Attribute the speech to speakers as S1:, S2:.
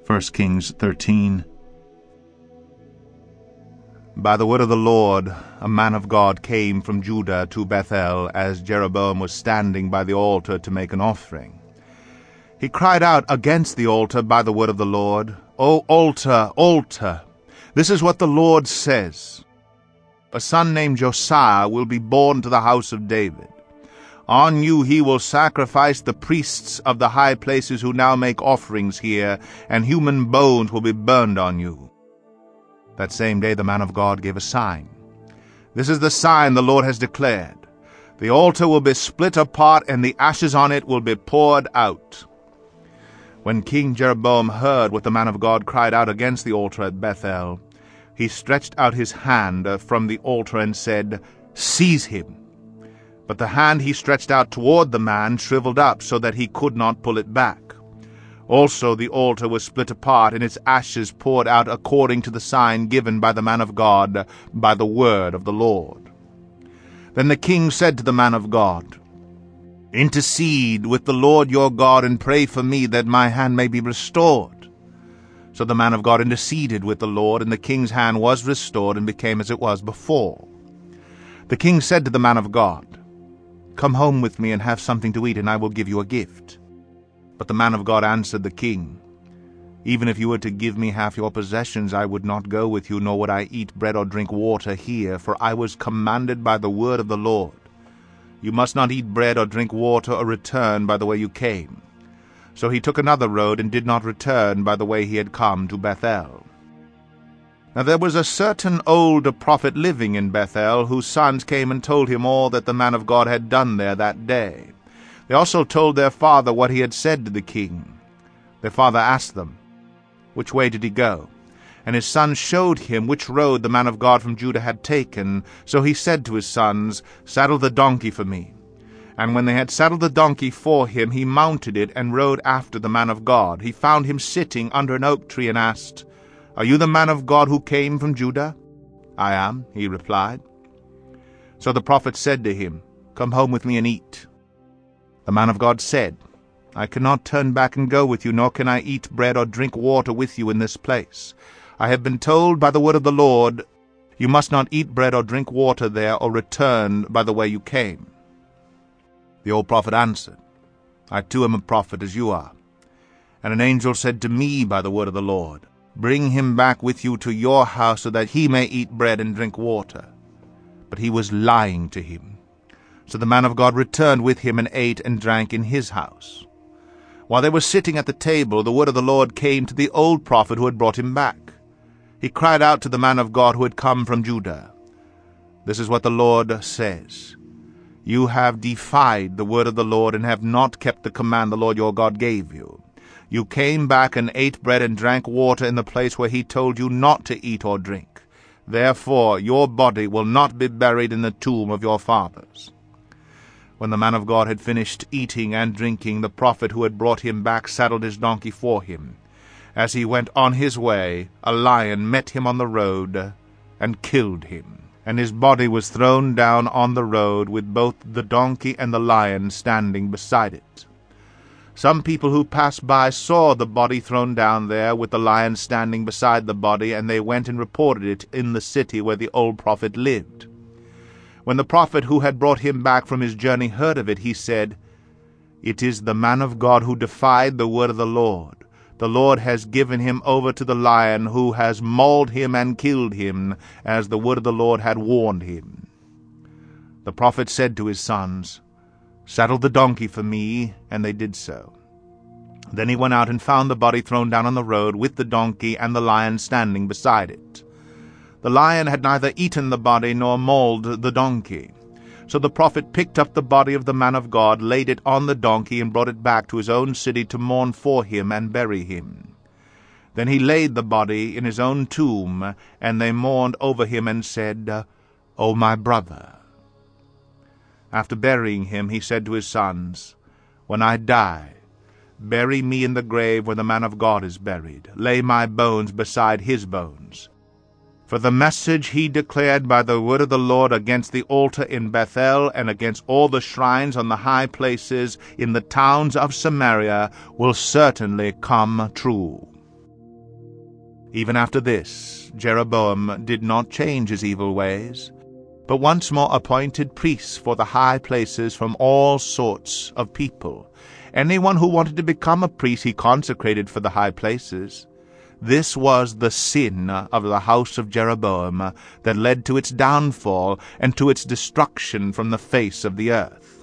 S1: 1 Kings 13.
S2: By the word of the Lord, a man of God came from Judah to Bethel as Jeroboam was standing by the altar to make an offering. He cried out against the altar by the word of the Lord, "O altar, altar! This is what the Lord says. A son named Josiah will be born to the house of David. On you he will sacrifice the priests of the high places who now make offerings here, and human bones will be burned on you." That same day the man of God gave a sign. "This is the sign the Lord has declared. The altar will be split apart, and the ashes on it will be poured out." When King Jeroboam heard what the man of God cried out against the altar at Bethel, he stretched out his hand from the altar and said, "Seize him." But the hand he stretched out toward the man shriveled up so that he could not pull it back. Also the altar was split apart, and its ashes poured out according to the sign given by the man of God by the word of the Lord. Then the king said to the man of God, "Intercede with the Lord your God and pray for me that my hand may be restored." So the man of God interceded with the Lord, and the king's hand was restored and became as it was before. The king said to the man of God, "Come home with me and have something to eat, and I will give you a gift." But the man of God answered the king, "Even if you were to give me half your possessions, I would not go with you, nor would I eat bread or drink water here, for I was commanded by the word of the Lord. You must not eat bread or drink water or return by the way you came." So he took another road and did not return by the way he had come to Bethel. Now there was a certain old prophet living in Bethel, whose sons came and told him all that the man of God had done there that day. They also told their father what he had said to the king. Their father asked them, "Which way did he go?" And his sons showed him which road the man of God from Judah had taken. So he said to his sons, "Saddle the donkey for me." And when they had saddled the donkey for him, he mounted it and rode after the man of God. He found him sitting under an oak tree and asked, "Are you the man of God who came from Judah?" "I am," he replied. So the prophet said to him, "Come home with me and eat." The man of God said, "I cannot turn back and go with you, nor can I eat bread or drink water with you in this place. I have been told by the word of the Lord, you must not eat bread or drink water there, or return by the way you came." The old prophet answered, "I too am a prophet as you are. And an angel said to me by the word of the Lord, Bring him back with you to your house, so that he may eat bread and drink water." But he was lying to him. So the man of God returned with him and ate and drank in his house. While they were sitting at the table, the word of the Lord came to the old prophet who had brought him back. He cried out to the man of God who had come from Judah, "This is what the Lord says. You have defied the word of the Lord and have not kept the command the Lord your God gave you. You came back and ate bread and drank water in the place where he told you not to eat or drink. Therefore your body will not be buried in the tomb of your fathers." When the man of God had finished eating and drinking, the prophet who had brought him back saddled his donkey for him. As he went on his way, a lion met him on the road and killed him, and his body was thrown down on the road with both the donkey and the lion standing beside it. Some people who passed by saw the body thrown down there with the lion standing beside the body, and they went and reported it in the city where the old prophet lived. When the prophet who had brought him back from his journey heard of it, he said, "It is the man of God who defied the word of the Lord. The Lord has given him over to the lion, who has mauled him and killed him, as the word of the Lord had warned him." The prophet said to his sons, "Saddle the donkey for me," and they did so. Then he went out and found the body thrown down on the road, with the donkey and the lion standing beside it. The lion had neither eaten the body nor mauled the donkey. So the prophet picked up the body of the man of God, laid it on the donkey, and brought it back to his own city to mourn for him and bury him. Then he laid the body in his own tomb, and they mourned over him and said, "O my brother." After burying him, he said to his sons, "When I die, bury me in the grave where the man of God is buried. Lay my bones beside his bones. For the message he declared by the word of the Lord against the altar in Bethel and against all the shrines on the high places in the towns of Samaria will certainly come true." Even after this, Jeroboam did not change his evil ways, but once more appointed priests for the high places from all sorts of people. Anyone who wanted to become a priest he consecrated for the high places. This was the sin of the house of Jeroboam that led to its downfall and to its destruction from the face of the earth.